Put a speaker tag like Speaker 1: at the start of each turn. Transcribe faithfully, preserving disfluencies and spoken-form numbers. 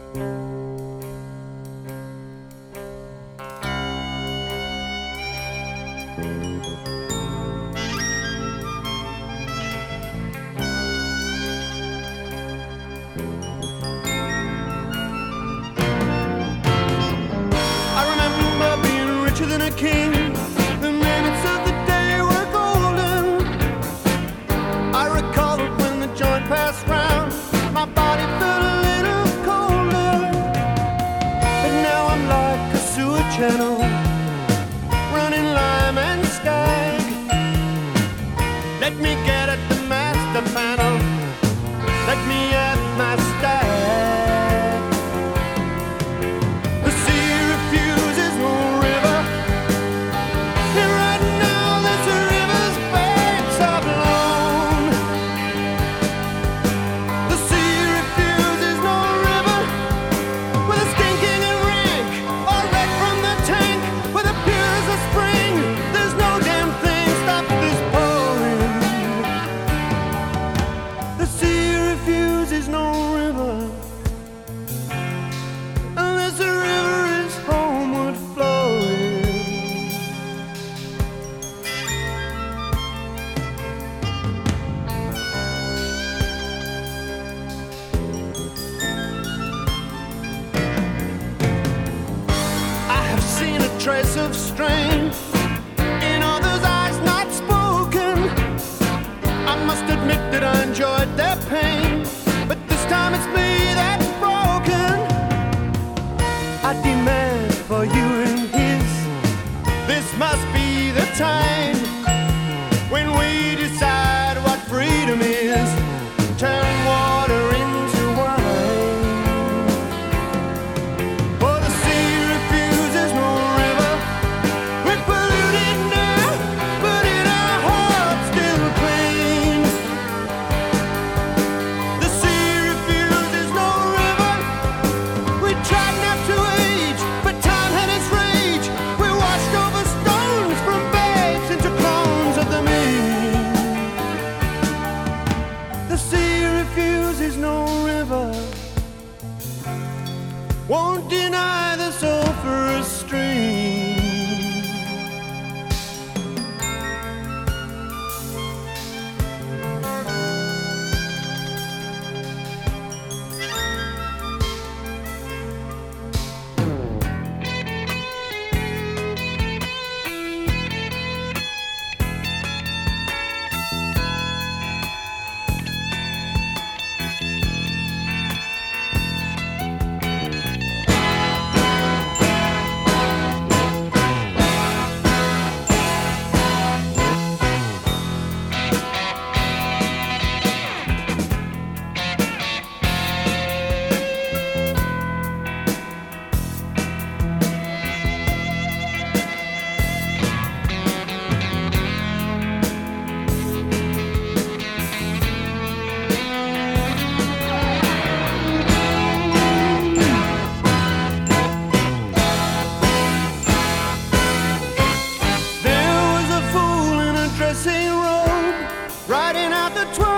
Speaker 1: Than a king, the minutes of the day were golden. I recall it when the joint passed round, my body felt a little colder. But now I'm like a sewer channel, running lime and skag. Let me get at the master panel, let me have my stag. The sea refuses no river, and right now this river's banks are blown. The sea refuses no river, with a stinking and rank, or red from the tank, with a pure as a spring. There's no damn thing stops this pouring. The sea refuses no river, unless the river is homeward flowing. I have seen a trace of strength in others' eyes not spoken. I must admit that I enjoyed their pain, but this time it's me that's broken. I demand for you and his, this must be the time when we decide what freedom is. Turn water into wine. For the sea refuses no river, we're polluted now, but in our hearts still clean. The sea refuses no river, we tried not to age, but time had its rage. We washed over stones from babes into clones of the mean. The sea refuses no river, won't deny the sulphurous stream. There was a fool in a dressing robe, riding out the twelve